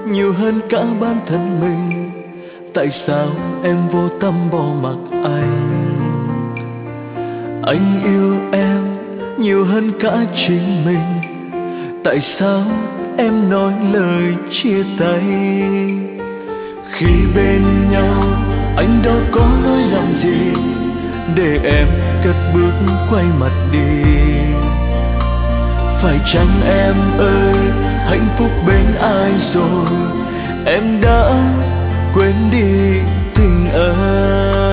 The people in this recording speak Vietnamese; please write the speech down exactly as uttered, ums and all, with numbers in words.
nhiều hơn cả bản thân mình. Tại sao em vô tâm bỏ mặc anh? Anh yêu em nhiều hơn cả chính mình. Tại sao em nói lời chia tay? Khi bên nhau anh đâu có nói làm gì để em cất bước quay mặt đi. Phải chăng em ơi hạnh phúc bên ai rồi, em đã quên đi tình ơi?